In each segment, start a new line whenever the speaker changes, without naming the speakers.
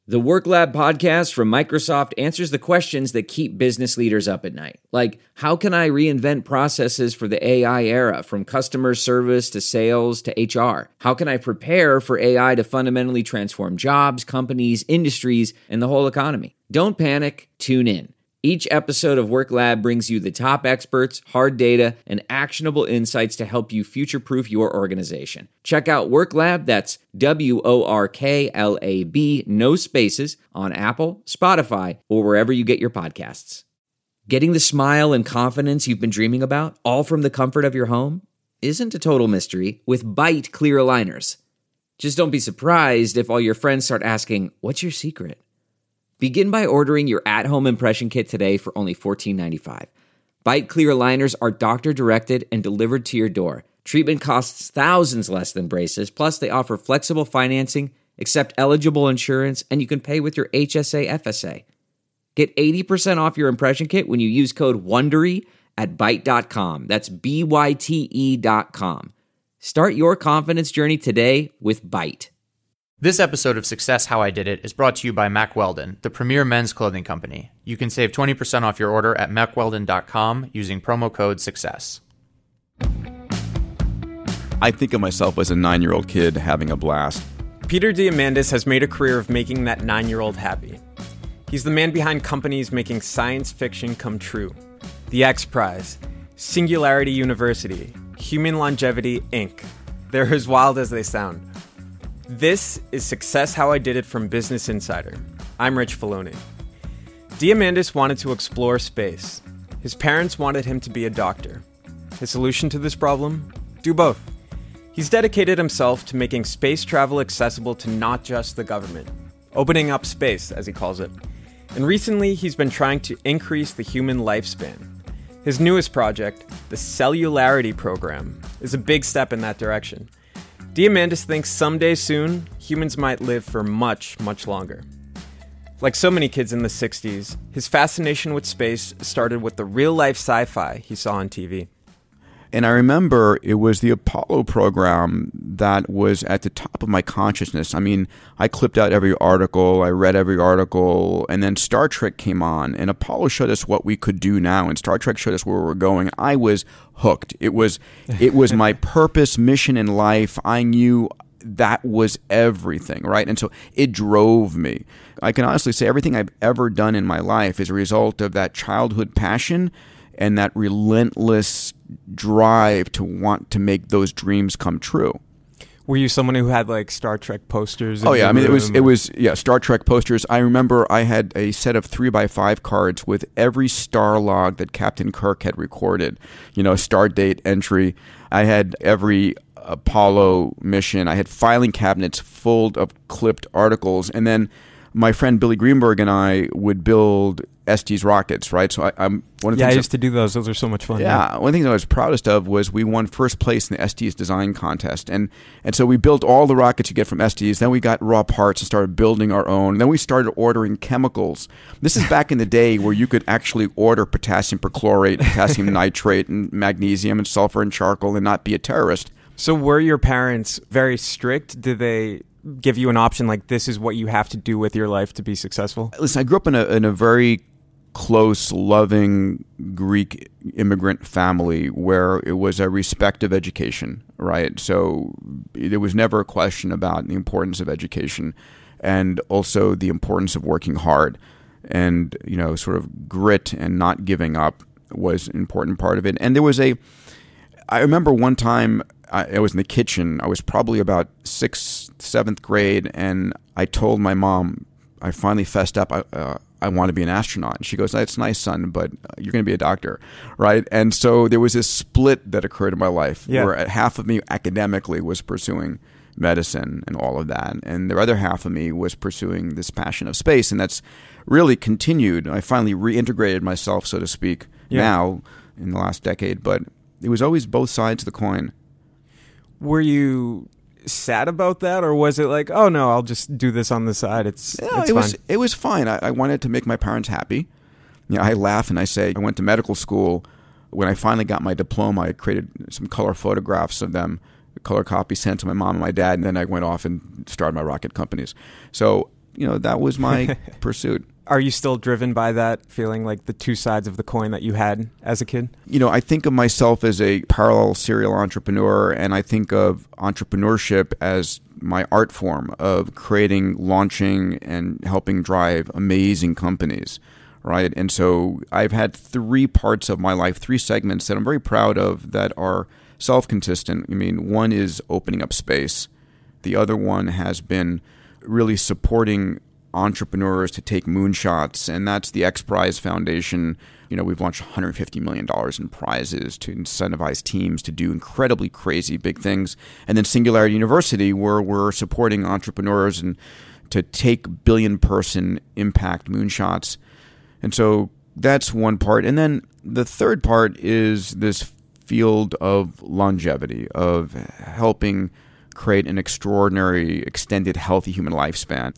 The Work Lab podcast from Microsoft answers the questions that keep business leaders up at night. Like, how can I reinvent processes for the AI era, from customer service to sales to HR? How can I prepare for AI to fundamentally transform jobs, companies, industries, and the whole economy? Don't panic, tune in. Each episode of Work Lab brings you the top experts, hard data, and actionable insights to help you future-proof your organization. Check out Work Lab, that's WORKLAB, no spaces, on Apple, Spotify, or wherever you get your podcasts. Getting the smile and confidence you've been dreaming about, all from the comfort of your home, isn't a total mystery with Byte clear aligners. Just don't be surprised if all your friends start asking, "What's your secret?" Begin by ordering your at-home impression kit today for only $14.95. Byte clear aligners are doctor-directed and delivered to your door. Treatment costs thousands less than braces, plus they offer flexible financing, accept eligible insurance, and you can pay with your HSA FSA. Get 80% off your impression kit when you use code WONDERY at Byte.com. That's BYTE.com. Start your confidence journey today with Byte.
This episode of Success How I Did It is brought to you by Mack Weldon, the premier men's clothing company. You can save 20% off your order at mackweldon.com using promo code SUCCESS.
I think of myself as a 9-year-old kid having a blast.
Peter Diamandis has made a career of making that 9-year-old happy. He's the man behind companies making science fiction come true. The X Prize, Singularity University, Human Longevity, Inc. They're as wild as they sound. This is Success How I Did It from Business Insider. I'm Rich Filoni. Diamandis wanted to explore space. His parents wanted him to be a doctor. His solution to this problem? Do both. He's dedicated himself to making space travel accessible to not just the government, opening up space, as he calls it. And recently, he's been trying to increase the human lifespan. His newest project, the Cellularity Program, is a big step in that direction. Diamandis thinks someday soon, humans might live for much, much longer. Like so many kids in the 60s, his fascination with space started with the real-life sci-fi he saw on TV.
And I remember it was the Apollo program that was at the top of my consciousness. I mean, I clipped out every article, I read every article, and then Star Trek came on, and Apollo showed us what we could do now, and Star Trek showed us where we were going. I was hooked. It was my purpose, mission in life. I knew that was everything, right? And so it drove me. I can honestly say everything I've ever done in my life is a result of that childhood passion and that relentless drive to want to make those dreams come true.
Were you someone who had like Star Trek posters?
Oh yeah, I mean it was Star Trek posters. I remember I had a set of 3x5 cards with every star log that Captain Kirk had recorded. Star date entry. I had every Apollo mission. I had filing cabinets full of clipped articles, and then my friend Billy Greenberg and I would build Estes rockets, right? So I'm one of the things
I used to do those. Those are so much fun.
Yeah, one of the things I was proudest of was we won first place in the Estes design contest, and so we built all the rockets you get from Estes. Then we got raw parts and started building our own. Then we started ordering chemicals. This is back in the day where you could actually order potassium perchlorate, potassium nitrate, and magnesium and sulfur and charcoal and not be a terrorist.
So were your parents very strict? Did they give you an option like this is what you have to do with your life to be successful?
Listen, I grew up in a very close, loving Greek immigrant family where it was a respect of education, right? So there was never a question about the importance of education and also the importance of working hard. And, sort of grit and not giving up was an important part of it. And I remember one time I was in the kitchen. I was probably about 6th, 7th grade, and I told my mom, I finally fessed up, I want to be an astronaut. And she goes, "That's nice, son, but you're going to be a doctor," right? And so there was this split that occurred in my life where half of me academically was pursuing medicine and all of that, and the other half of me was pursuing this passion of space, and that's really continued. I finally reintegrated myself, so to speak, now in the last decade, but it was always both sides of the coin.
Were you sad about that, or was it like, oh no, I'll just do this on the side? It
was fine. I wanted to make my parents happy. I laugh and I say I went to medical school. When I finally got my diploma, I created some color photographs of them, color copies sent to my mom and my dad, and then I went off and started my rocket companies. So that was my pursuit.
Are you still driven by that, feeling like the two sides of the coin that you had as a kid?
I think of myself as a parallel serial entrepreneur, and I think of entrepreneurship as my art form of creating, launching, and helping drive amazing companies, right? And so I've had 3 parts of my life, 3 segments that I'm very proud of that are self-consistent. One is opening up space. The other one has been really supporting entrepreneurs to take moonshots, and that's the X Prize Foundation. We've launched $150 million in prizes to incentivize teams to do incredibly crazy big things. And then Singularity University, where we're supporting entrepreneurs and to take billion-person impact moonshots. And so that's one part. And then the third part is this field of longevity, of helping create an extraordinary, extended, healthy human lifespan.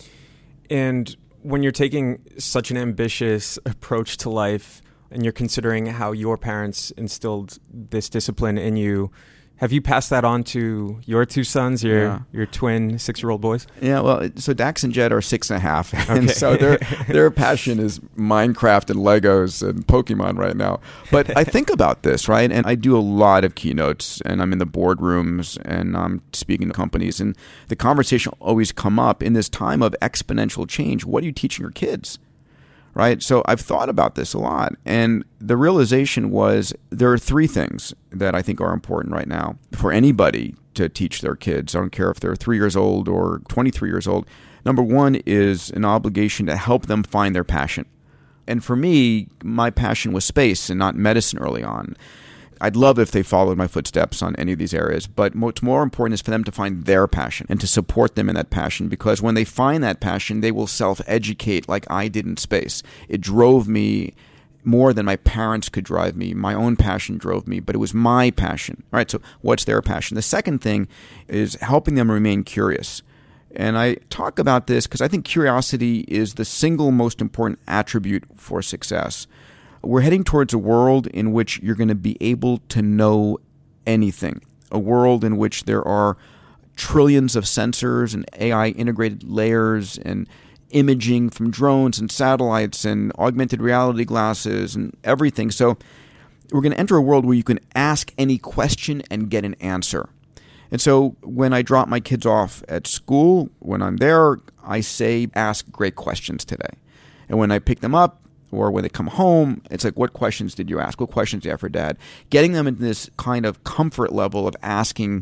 And when you're taking such an ambitious approach to life and you're considering how your parents instilled this discipline in you, have you passed that on to your 2 sons, your twin 6-year-old boys?
Yeah, well, so Dax and Jed are 6.5, and so their passion is Minecraft and Legos and Pokemon right now. But I think about this, right? And I do a lot of keynotes, and I'm in the boardrooms, and I'm speaking to companies, and the conversation will always come up in this time of exponential change. What are you teaching your kids? Right? So I've thought about this a lot. And the realization was there are 3 things that I think are important right now for anybody to teach their kids. I don't care if they're 3 years old or 23 years old. Number 1 is an obligation to help them find their passion. And for me, my passion was space and not medicine early on. I'd love if they followed my footsteps on any of these areas, but what's more important is for them to find their passion and to support them in that passion, because when they find that passion, they will self-educate like I did in space. It drove me more than my parents could drive me. My own passion drove me, but it was my passion. All right, so what's their passion? The second thing is helping them remain curious. And I talk about this because I think curiosity is the single most important attribute for success. We're heading towards a world in which you're going to be able to know anything, a world in which there are trillions of sensors and AI integrated layers and imaging from drones and satellites and augmented reality glasses and everything. So we're going to enter a world where you can ask any question and get an answer. And so when I drop my kids off at school, when I'm there, I say, ask great questions today. And when I pick them up, or when they come home, it's like, what questions did you ask? What questions do you have for Dad? Getting them into this kind of comfort level of asking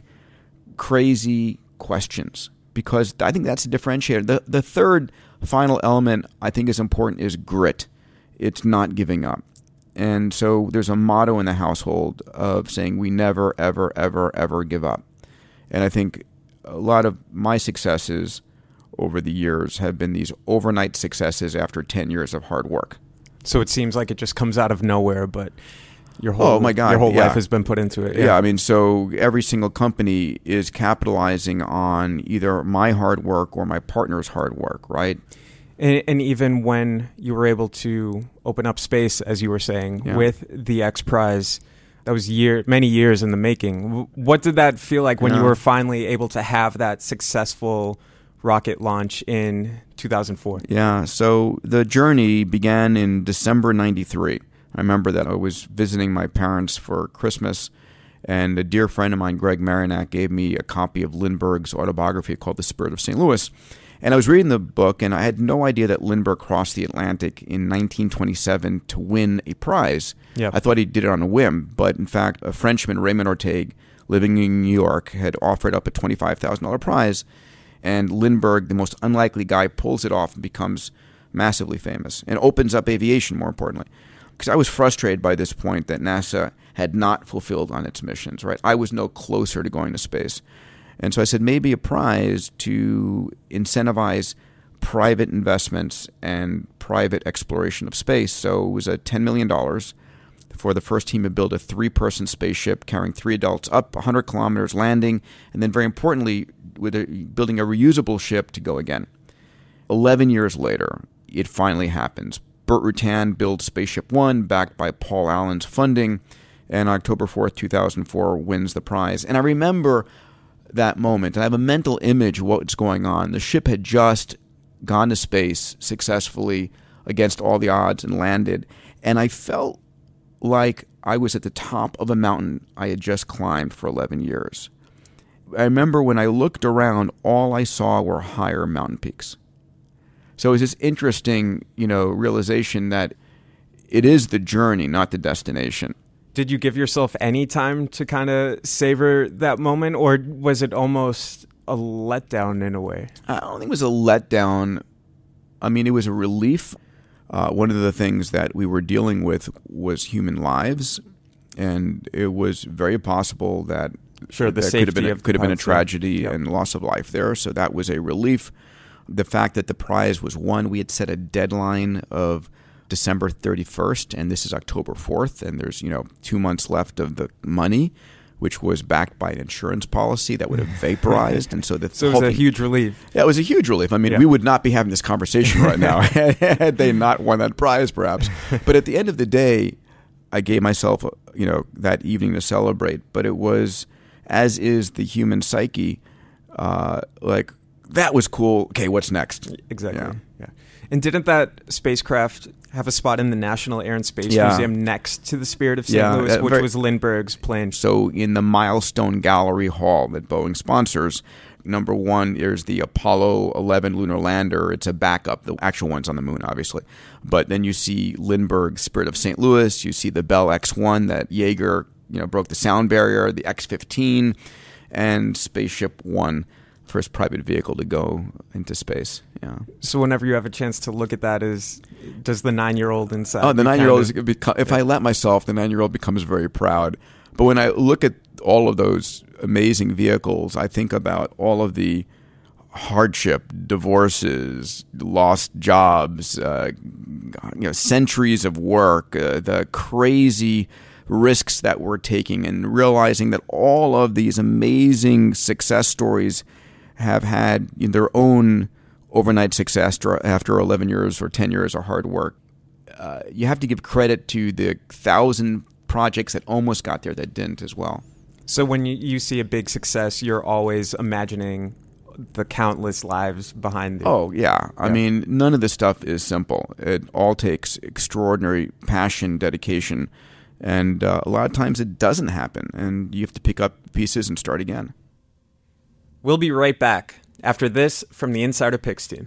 crazy questions, because I think that's a differentiator. The third final element I think is important is grit. It's not giving up. And so there's a motto in the household of saying we never, ever, ever, ever give up. And I think a lot of my successes over the years have been these overnight successes after 10 years of hard work.
So it seems like it just comes out of nowhere, but your whole life has been put into it.
Yeah, so every single company is capitalizing on either my hard work or my partner's hard work, right?
And even when you were able to open up space, as you were saying, with the X Prize, that was many years in the making. What did that feel like when you were finally able to have that successful rocket launch in 2004?
Yeah, so the journey began in December 93. I remember that I was visiting my parents for Christmas, and a dear friend of mine, Greg Marinak, gave me a copy of Lindbergh's autobiography called The Spirit of St. Louis. And I was reading the book, and I had no idea that Lindbergh crossed the Atlantic in 1927 to win a prize.
Yep.
I thought he did it on a whim, but in fact, a Frenchman, Raymond Ortegue, living in New York, had offered up a $25,000 prize. And Lindbergh, the most unlikely guy, pulls it off and becomes massively famous and opens up aviation, more importantly. Because I was frustrated by this point that NASA had not fulfilled on its missions, right? I was no closer to going to space. And so I said, maybe a prize to incentivize private investments and private exploration of space. So it was a $10 million for the first team to build a 3-person spaceship carrying 3 adults up 100 kilometers, landing, and then very importantly, building a reusable ship to go again. 11 years later, it finally happens. Burt Rutan builds Spaceship One, backed by Paul Allen's funding, and October 4th, 2004, wins the prize. And I remember that moment. I have a mental image of what's going on. The ship had just gone to space successfully against all the odds and landed. And I felt like I was at the top of a mountain I had just climbed for 11 years. I remember when I looked around, all I saw were higher mountain peaks. So it was this interesting, realization that it is the journey, not the destination.
Did you give yourself any time to kind of savor that moment, or was it almost a letdown in a way?
I don't think it was a letdown. I mean, it was a relief. One of the things that we were dealing with was human lives, and it was very possible that
the
there
safety
could have been a tragedy and loss of life there. So that was a relief. The fact that the prize was won, we had set a deadline of December 31st, and this is October 4th, and there's 2 months left of the money, which was backed by an insurance policy that would have vaporized. And so
it was a huge relief.
Yeah, it was a huge relief. I mean, we would not be having this conversation right now had they not won that prize, perhaps. But at the end of the day, I gave myself, that evening to celebrate. But it was, as is the human psyche, like, that was cool. Okay, what's next?
Exactly. Yeah. And didn't that spacecraft have a spot in the National Air and Space Museum next to the Spirit of St. Louis, which was Lindbergh's plane?
So in the Milestone Gallery Hall that Boeing sponsors, number one is the Apollo 11 lunar lander. It's a backup. The actual one's on the moon, obviously. But then you see Lindbergh's Spirit of St. Louis. You see the Bell X-1 that Yeager, broke the sound barrier, the X-15, and Spaceship One, first private vehicle to go into space. Yeah.
So whenever you have a chance to look at that, does the 9-year-old inside?
Oh, the 9-year-old if I let myself, the 9-year-old becomes very proud. But when I look at all of those amazing vehicles, I think about all of the hardship, divorces, lost jobs, centuries of work, the crazy risks that we're taking, and realizing that all of these amazing success stories have had their own overnight success after 11 years or 10 years of hard work. You have to give credit to the 1,000 projects that almost got there that didn't as well.
So when you see a big success, you're always imagining the countless lives behind it.
Oh, yeah. I mean, none of this stuff is simple. It all takes extraordinary passion, dedication, and a lot of times it doesn't happen, and you have to pick up pieces and start again.
We'll be right back after this from the Insider Picks team.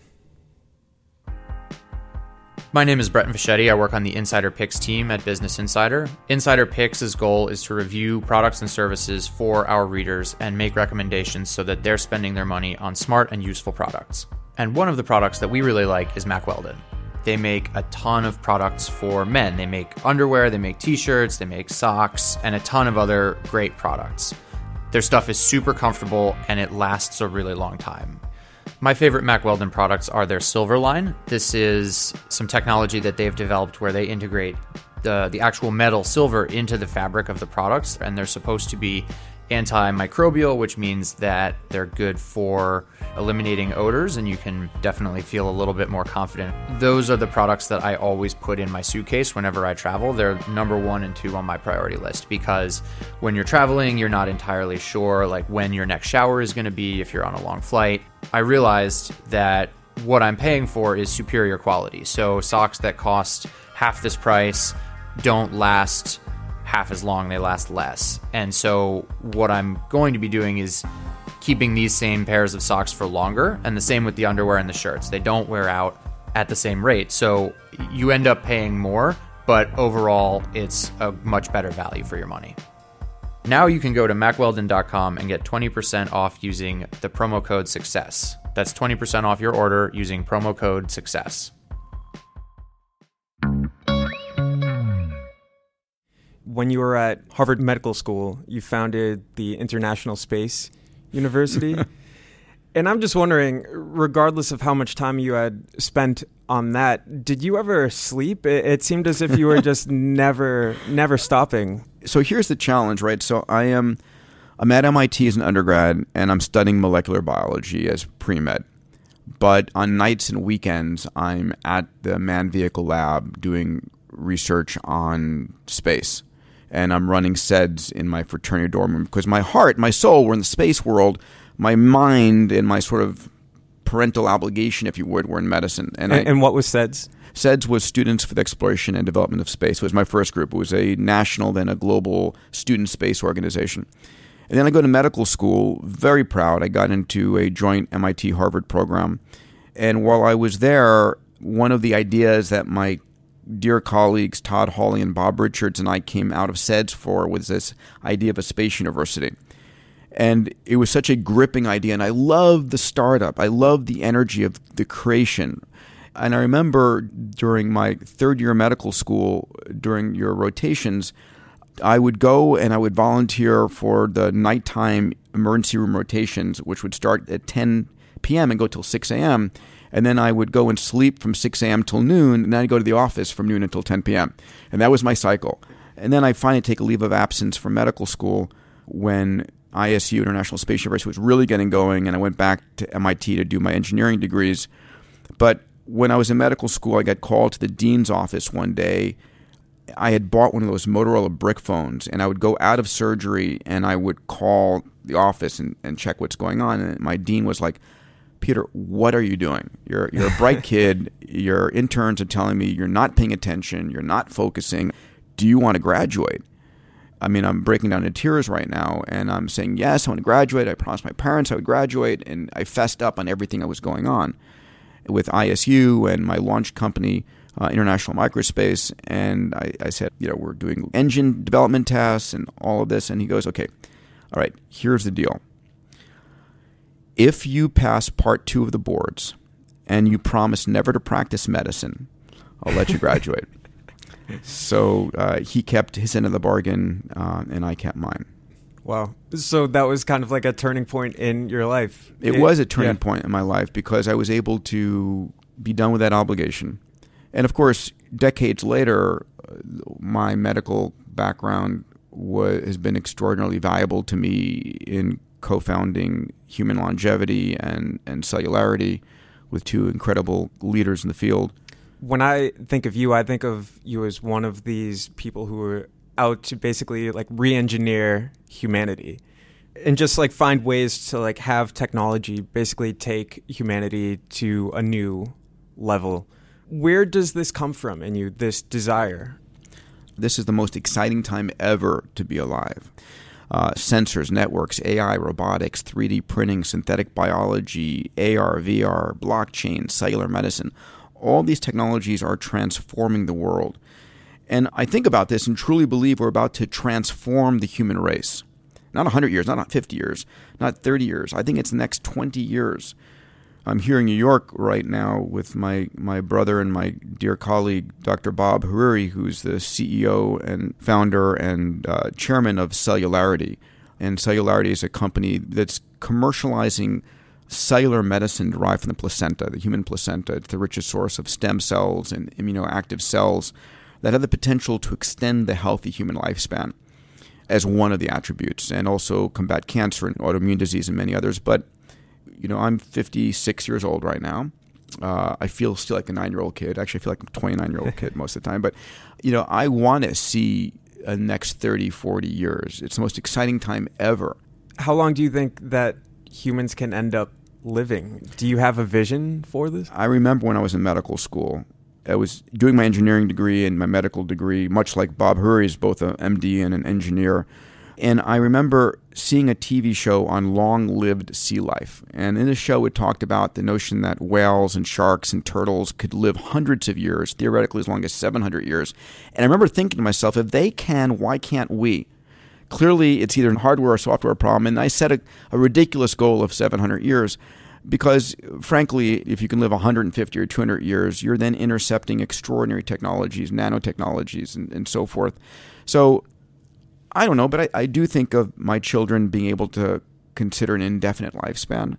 My name is Brett Fischetti. I work on the Insider Picks team at Business Insider. Insider Picks' goal is to review products and services for our readers and make recommendations so that they're spending their money on smart and useful products. And one of the products that we really like is Mack Weldon. They make a ton of products for men. They make underwear, they make t-shirts, they make socks, and a ton of other great products. Their stuff is super comfortable and it lasts a really long time. My favorite Mack Weldon products are their Silver line. This is some technology that they've developed where they integrate the actual metal silver into the fabric of the products, and they're supposed to be antimicrobial, which means that they're good for eliminating odors, and you can definitely feel a little bit more confident. Those are the products that I always put in my suitcase whenever I travel. They're number 1 and 2 on my priority list, because when you're traveling, you're not entirely sure like when your next shower is going to be if you're on a long flight. I realized that what I'm paying for is superior quality. So socks that cost half this price don't last half as long, they last less. And so what I'm going to be doing is keeping these same pairs of socks for longer, and the same with the underwear and the shirts. They don't wear out at the same rate. So you end up paying more, but overall it's a much better value for your money. Now you can go to MackWeldon.com and get 20% off using the promo code SUCCESS. That's 20% off your order using promo code SUCCESS.
When you were at Harvard Medical School, you founded the International Space University. And I'm just wondering, regardless of how much time you had spent on that, did you ever sleep? It seemed as if you were just never stopping.
So here's the challenge, right? So I'm at MIT as an undergrad, and I'm studying molecular biology as pre-med. But on nights and weekends, I'm at the Manned Vehicle Lab doing research on space. And I'm running SEDS in my fraternity dorm room because my heart, my soul, were in the space world. My mind and my sort of parental obligation, if you would, were in medicine.
And what was SEDS?
SEDS was Students for the Exploration and Development of Space. It was my first group. It was a national, then a global student space organization. And then I go to medical school, very proud. I got into a joint MIT-Harvard program. And while I was there, one of the ideas that my dear colleagues Todd Hawley and Bob Richards and I came out of SEDS for was this idea of a space university. And it was such a gripping idea. And I loved the startup. I loved the energy of the creation. And I remember during my third year of medical school, during your rotations, I would go and I would volunteer for the nighttime emergency room rotations, which would start at 10 p.m. and go till 6 a.m. And then I would go and sleep from 6 a.m. till noon, and then I'd go to the office from noon until 10 p.m. And that was my cycle. And then I finally take a leave of absence from medical school when ISU, International Space University, was really getting going, and I went back to MIT to do my engineering degrees. But when I was in medical school, I got called to the dean's office one day. I had bought one of those Motorola brick phones, and I would go out of surgery, and I would call the office and check what's going on. And my dean was like, Peter, what are you doing? You're a bright kid. Your interns are telling me you're not paying attention. You're not focusing. Do you want to graduate? I mean, I'm breaking down in tears right now, and I'm saying, yes, I want to graduate. I promised my parents I would graduate, and I fessed up on everything that was going on with ISU and my launch company, International Microspace. And I said, we're doing engine development tests and all of this. And he goes, okay, all right, here's the deal. If you pass part 2 of the boards and you promise never to practice medicine, I'll let you graduate. So he kept his end of the bargain, and I kept mine.
Wow. So that was kind of like a turning point in your life.
It was a turning point in my life because I was able to be done with that obligation. And of course, decades later, my medical background has been extraordinarily valuable to me in co-founding Human Longevity and Cellularity with 2 incredible leaders in the field.
When I think of you as one of these people who are out to basically like re-engineer humanity and just like find ways to like have technology basically take humanity to a new level. Where does this come from in you, this desire?
This is the most exciting time ever to be alive. Sensors, networks, AI, robotics, 3D printing, synthetic biology, AR, VR, blockchain, cellular medicine. All these technologies are transforming the world. And I think about this and truly believe we're about to transform the human race. Not 100 years, not 50 years, not 30 years. I think it's the next 20 years. I'm here in New York right now with my brother and my dear colleague, Dr. Bob Hariri, who's the CEO and founder and chairman of Cellularity. And Cellularity is a company that's commercializing cellular medicine derived from the placenta, the human placenta. It's the richest source of stem cells and immunoactive cells that have the potential to extend the healthy human lifespan as one of the attributes, and also combat cancer and autoimmune disease and many others. But, I'm 56 years old right now. I feel still like a 9-year-old kid. Actually, I feel like I'm a 29-year-old kid most of the time. But, I want to see the next 30, 40 years. It's the most exciting time ever.
How long do you think that humans can end up living? Do you have a vision for this?
I remember when I was in medical school, I was doing my engineering degree and my medical degree, much like Bob Hariri is both an MD and an engineer. And I remember seeing a TV show on long-lived sea life. And in the show, it talked about the notion that whales and sharks and turtles could live hundreds of years, theoretically as long as 700 years. And I remember thinking to myself, if they can, why can't we? Clearly, it's either a hardware or software problem. And I set a ridiculous goal of 700 years. Because, frankly, if you can live 150 or 200 years, you're then intercepting extraordinary technologies, nanotechnologies, and so forth. So, I don't know, but I do think of my children being able to consider an indefinite lifespan.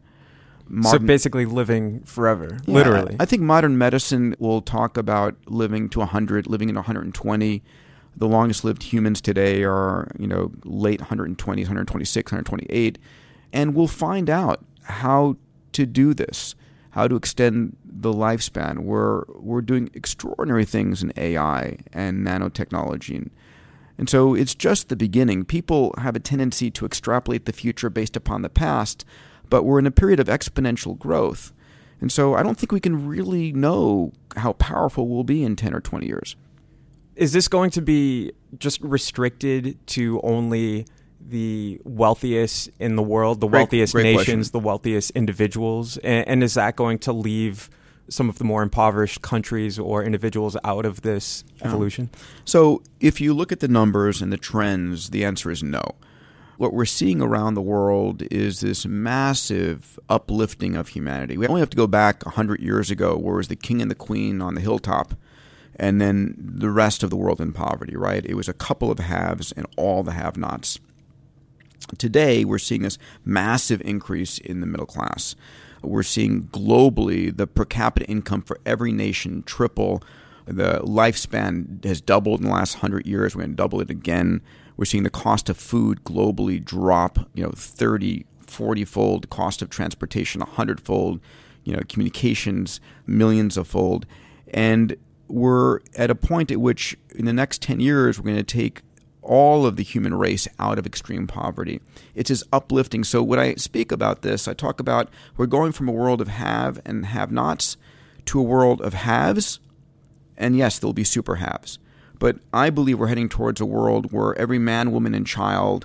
So basically living forever, literally.
I think modern medicine will talk about living to 100, living in 120. The longest lived humans today are, late 120s, 126, 128. And we'll find out how to do this, how to extend the lifespan. We're doing extraordinary things in AI and nanotechnology. And so it's just the beginning. People have a tendency to extrapolate the future based upon the past, but we're in a period of exponential growth. And so I don't think we can really know how powerful we'll be in 10 or 20 years.
Is this going to be just restricted to only the wealthiest in the world, the wealthiest nations, the wealthiest individuals? And is that going to leave some of the more impoverished countries or individuals out of this evolution?
So if you look at the numbers and the trends, the answer is no. What we're seeing around the world is this massive uplifting of humanity. We only have to go back 100 years ago, where it was the king and the queen on the hilltop, and then the rest of the world in poverty, right? It was a couple of haves and all the have-nots. Today, we're seeing this massive increase in the middle class. We're seeing globally the per capita income for every nation triple. The lifespan has doubled in the last 100 years. We're going to double it again. We're seeing the cost of food globally drop, 30, 40-fold, cost of transportation 100-fold, communications millions of fold. And we're at a point at which in the next 10 years, we're going to take all of the human race out of extreme poverty. It's as uplifting. So when I speak about this, I talk about we're going from a world of have and have-nots to a world of haves, and yes, there'll be super haves. But I believe we're heading towards a world where every man, woman, and child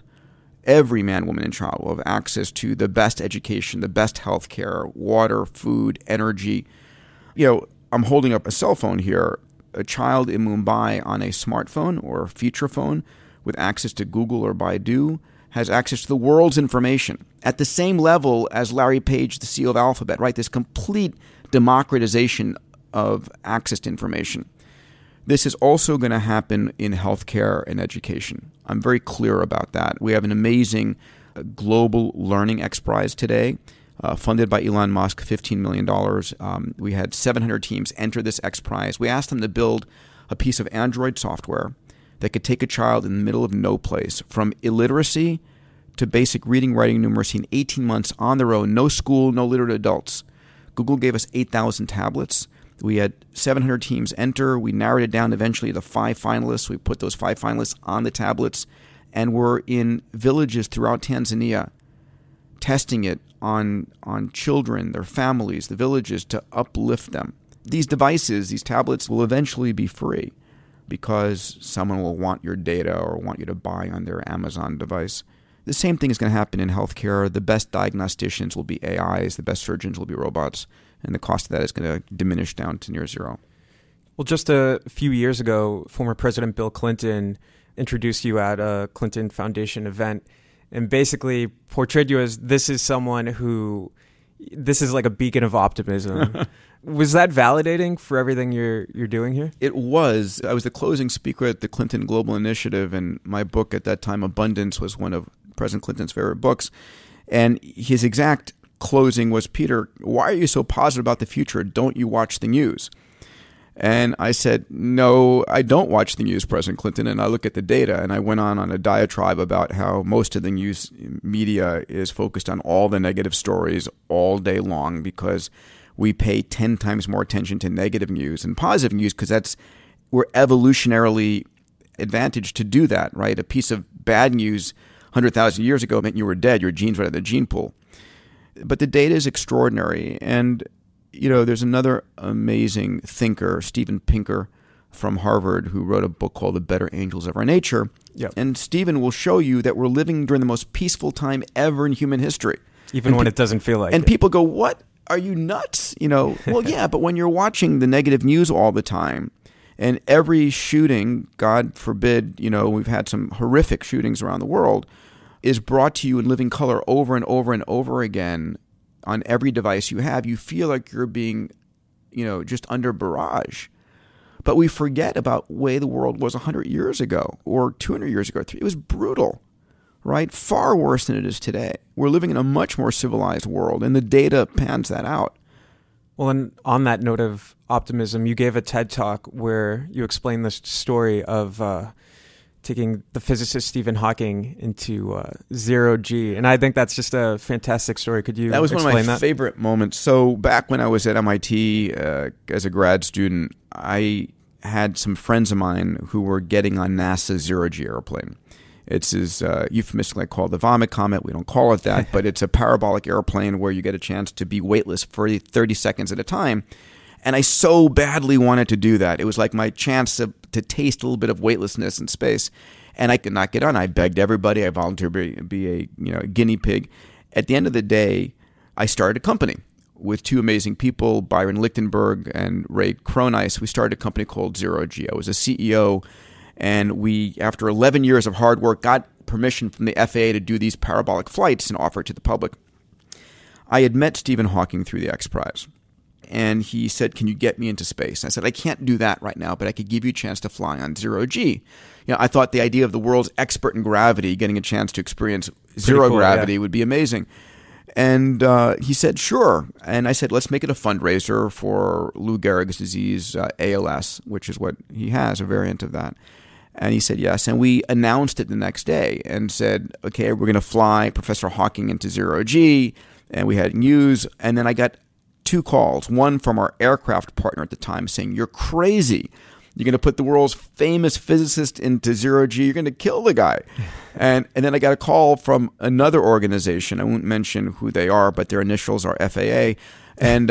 will have access to the best education, the best health care, water, food, energy. I'm holding up a cell phone here. A child in Mumbai on a smartphone or a feature phone with access to Google or Baidu has access to the world's information at the same level as Larry Page, the CEO of Alphabet, right? This complete democratization of access to information. This is also going to happen in healthcare and education. I'm very clear about that. We have an amazing global learning X Prize today, funded by Elon Musk, $15 million. We had 700 teams enter this X Prize. We asked them to build a piece of Android software that could take a child in the middle of no place from illiteracy to basic reading, writing, numeracy in 18 months on their own, no school, no literate adults. Google gave us 8,000 tablets. We had 700 teams enter. We narrowed it down eventually to 5 finalists. We put those 5 finalists on the tablets, and we're in villages throughout Tanzania testing it on children, their families, the villages, to uplift them. These devices, these tablets, will eventually be free because someone will want your data or want you to buy on their Amazon device. The same thing is going to happen in healthcare. The best diagnosticians will be AIs. The best surgeons will be robots. And the cost of that is going to diminish down to near zero.
Well, just a few years ago, former President Bill Clinton introduced you at a Clinton Foundation event and basically portrayed you as this is like a beacon of optimism. Was that validating for everything you're doing here?
It was. I was the closing speaker at the Clinton Global Initiative, and my book at that time, Abundance, was one of President Clinton's favorite books. And his exact closing was, Peter, why are you so positive about the future? Don't you watch the news? And I said, no, I don't watch the news, President Clinton, and I look at the data. And I went on a diatribe about how most of the news media is focused on all the negative stories all day long because we pay 10 times more attention to negative news than positive news because we're evolutionarily advantaged to do that, right? A piece of bad news 100,000 years ago meant you were dead. Your genes were out of the gene pool. But the data is extraordinary. And, there's another amazing thinker, Steven Pinker from Harvard, who wrote a book called The Better Angels of Our Nature.
Yep.
And Steven will show you that we're living during the most peaceful time ever in human history.
Even when it doesn't feel like it.
And people go, what? Are you nuts? Well, yeah, but when you're watching the negative news all the time, and every shooting, God forbid, we've had some horrific shootings around the world, is brought to you in living color over and over and over again on every device you have, you feel like you're being, just under barrage. But we forget about the way the world was 100 years ago or 200 years ago. It was brutal, right? Far worse than it is today. We're living in a much more civilized world, and the data pans that out.
Well, and on that note of optimism, you gave a TED Talk where you explained the story of taking the physicist Stephen Hawking into zero G. And I think that's just a fantastic story. Could you explain that?
That was one of my favorite moments. So back when I was at MIT as a grad student, I had some friends of mine who were getting on NASA's zero G airplane. It's euphemistically called the vomit comet. We don't call it that, but it's a parabolic airplane where you get a chance to be weightless for 30 seconds at a time. And I so badly wanted to do that. It was like my chance to taste a little bit of weightlessness in space. And I could not get on. I begged everybody. I volunteered to be a guinea pig. At the end of the day, I started a company with two amazing people, Byron Lichtenberg and Ray Cronise. We started a company called Zero G. I was a CEO. And we, after 11 years of hard work, got permission from the FAA to do these parabolic flights and offer it to the public. I had met Stephen Hawking through the X Prize. And he said, can you get me into space? And I said, I can't do that right now, but I could give you a chance to fly on Zero G. I thought the idea of the world's expert in gravity getting a chance to experience zero gravity would be amazing. And he said, sure. And I said, let's make it a fundraiser for Lou Gehrig's disease, ALS, which is what he has, a variant of that. And he said yes. And we announced it the next day and said, okay, we're going to fly Professor Hawking into Zero G. And we had news. And then I got two calls, one from our aircraft partner at the time saying, you're crazy. You're going to put the world's famous physicist into Zero G. You're going to kill the guy. And then I got a call from another organization. I won't mention who they are, but their initials are FAA. And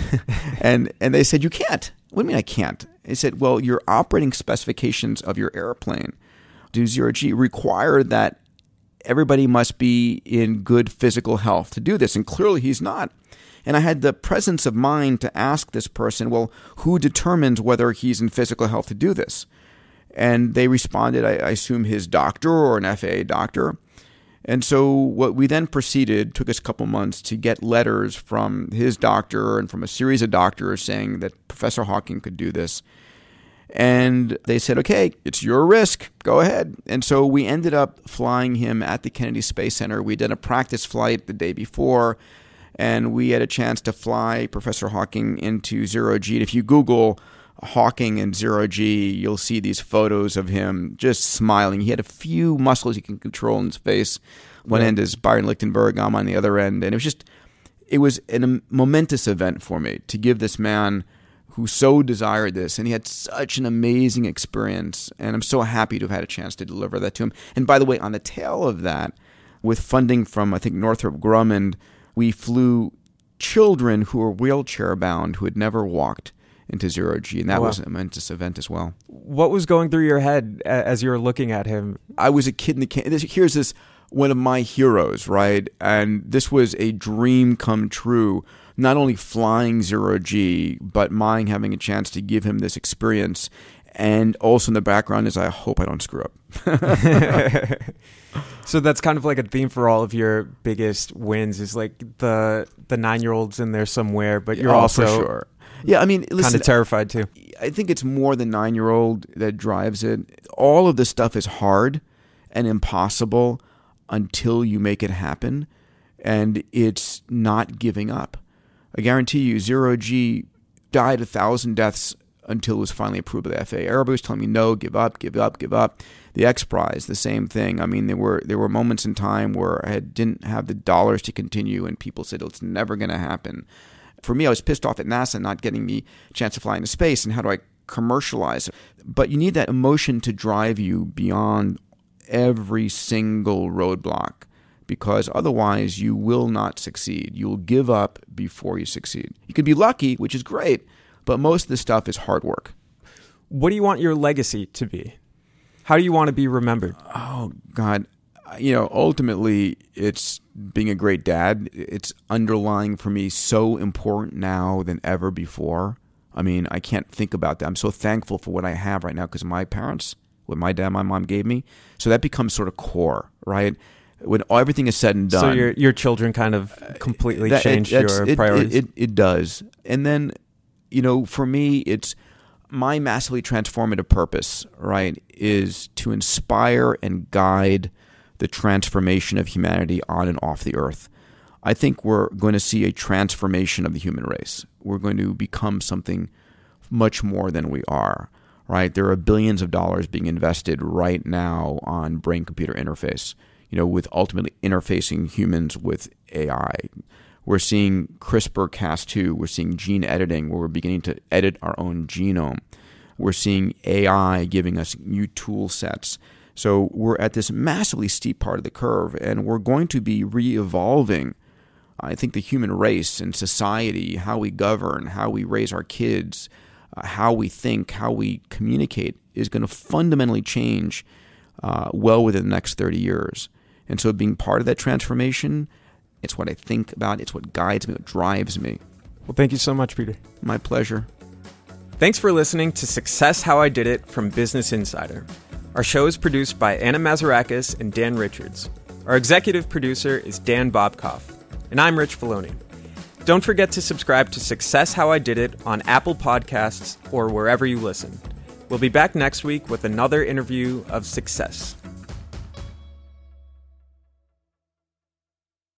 and they said, you can't. What do you mean I can't? They said, well, your operating specifications of your airplane to Zero G require that everybody must be in good physical health to do this. And clearly he's not. And I had the presence of mind to ask this person, well, who determines whether he's in physical health to do this? And they responded, I assume his doctor or an FAA doctor. And so what we then proceeded, took us a couple months to get letters from his doctor and from a series of doctors saying that Professor Hawking could do this. And they said, okay, it's your risk. Go ahead. And so we ended up flying him at the Kennedy Space Center. We did a practice flight the day before, and we had a chance to fly Professor Hawking into Zero G. And if you Google Hawking and Zero G, you'll see these photos of him just smiling. He had a few muscles he can control in his face. One end is Byron Lichtenberg, I'm on the other end. And it was a momentous event for me to give this man who so desired this, and he had such an amazing experience, and I'm so happy to have had a chance to deliver that to him. And by the way, on the tail of that, with funding from, I think, Northrop Grumman, we flew children who were wheelchair-bound who had never walked into Zero G, and that was a momentous event as well.
What was going through your head as you were looking at him?
I was a kid in the can. Here's this, one of my heroes, right? And this was a dream come true. Not only flying Zero G, but mine having a chance to give him this experience. And also in the background is, I hope I don't screw up.
So that's kind of like a theme for all of your biggest wins, is like the 9-year-olds in there somewhere, but you're also
for sure. Yeah, I mean, listen,
kind of terrified too.
I think it's more the 9-year-old that drives it. All of this stuff is hard and impossible until you make it happen, and it's not giving up. I guarantee you, Zero G died 1,000 deaths until it was finally approved by the FAA. Everybody was telling me, no, give up, give up, give up. The X Prize, the same thing. I mean, there were moments in time where I didn't have the dollars to continue, and people said, it's never going to happen. For me, I was pissed off at NASA not getting me a chance to fly into space, and how do I commercialize it? But you need that emotion to drive you beyond every single roadblock, because otherwise you will not succeed. You will give up before you succeed. You can be lucky, which is great, but most of the stuff is hard work.
What do you want your legacy to be? How do you want to be remembered?
Oh, God. Ultimately, it's being a great dad. It's underlying for me so important now than ever before. I mean, I can't think about that. I'm so thankful for what I have right now because of my parents, what my dad and my mom gave me. So that becomes sort of core, right? When everything is said and done.
So your children kind of completely changed your priorities?
It does. And then, for me, it's my massively transformative purpose, right, is to inspire and guide the transformation of humanity on and off the earth. I think we're going to see a transformation of the human race. We're going to become something much more than we are, right? There are billions of dollars being invested right now on brain-computer interface, with ultimately interfacing humans with AI. We're seeing CRISPR-Cas2. We're seeing gene editing, where we're beginning to edit our own genome. We're seeing AI giving us new tool sets. So we're at this massively steep part of the curve, and we're going to be re-evolving, I think, the human race and society, how we govern, how we raise our kids, how we think, how we communicate is going to fundamentally change well within the next 30 years. And so being part of that transformation, it's what I think about, it's what guides me, what drives me.
Well, thank you so much, Peter.
My pleasure.
Thanks for listening to Success How I Did It from Business Insider. Our show is produced by Anna Mazarakis and Dan Richards. Our executive producer is Dan Bobkoff. And I'm Rich Filoni. Don't forget to subscribe to Success How I Did It on Apple Podcasts or wherever you listen. We'll be back next week with another interview of success.